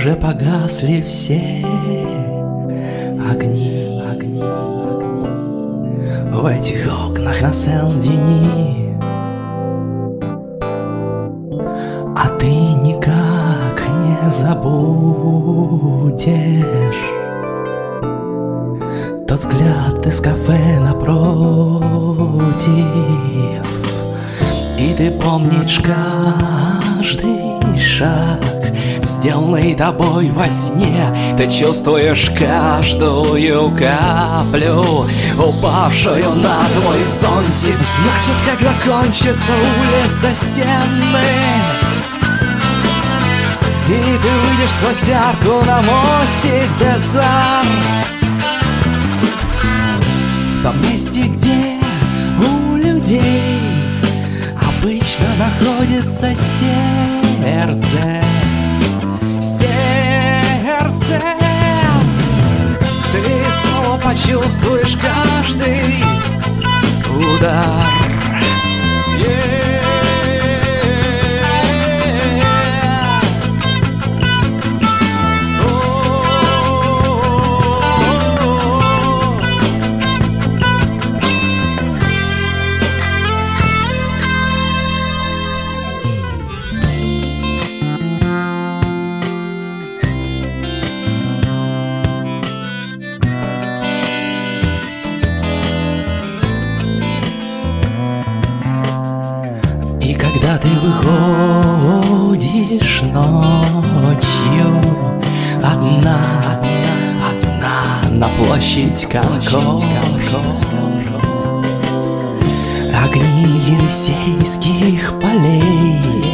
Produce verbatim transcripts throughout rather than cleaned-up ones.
уже погасли все огни, огни, огни в этих окнах на Сен-Дени. А ты никак не забудешь тот взгляд из кафе напротив. И ты помнишь каждый шаг, сделанный тобой во сне. Ты чувствуешь каждую каплю, упавшую на твой зонтик. Значит, когда кончится улица Сенны, и ты выйдешь сквозь арку на мостик Дезар, в том месте, где у людей обычно находится сердце, сердце, ты снова почувствуешь каждый удар. Yeah. И когда ты выходишь ночью одна, одна на площадь Конкорд, огни Елисейских полей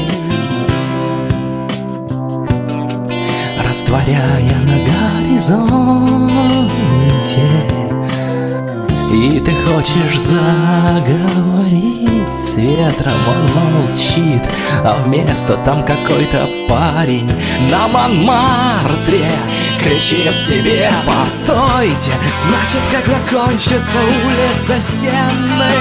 растворяя на горизонте, и ты хочешь заговорить с ветром, он молчит, а вместо там какой-то парень на Монмартре кричит тебе: постойте! Значит, когда кончится улица Сенны,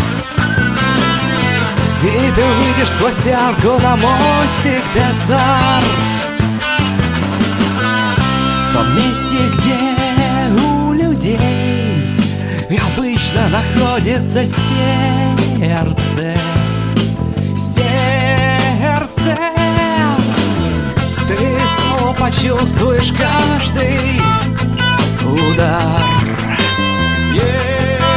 и ты выйдешь сквозь арку на мостик Дезар, в том месте, где у людей обычно находится сердце, сердце, ты снова почувствуешь каждый удар. Yeah.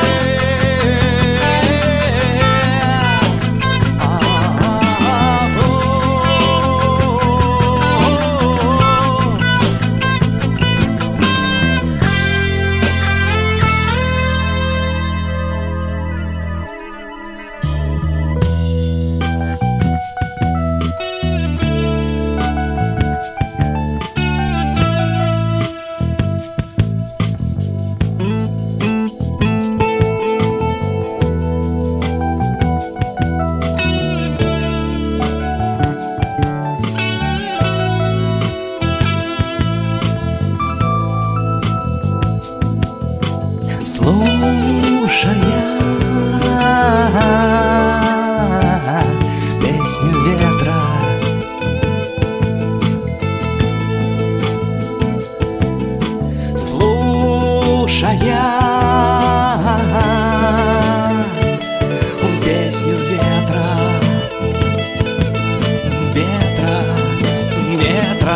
Слушая песню ветра, слушая песню ветра, ветра, ветра.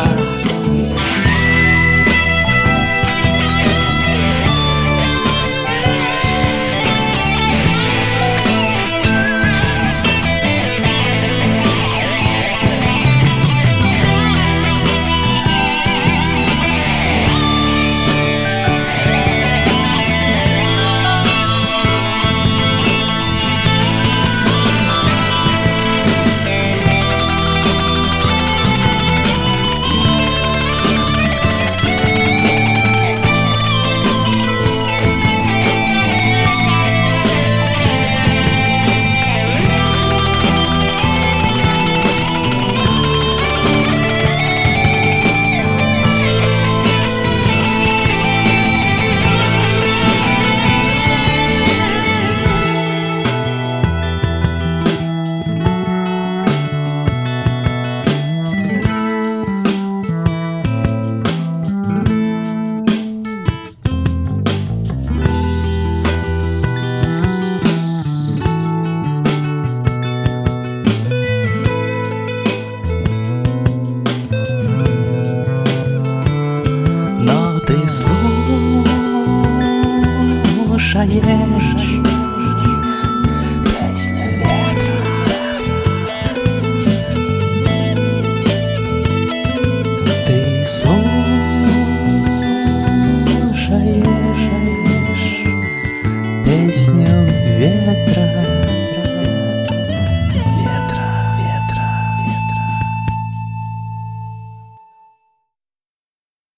ты слушаешь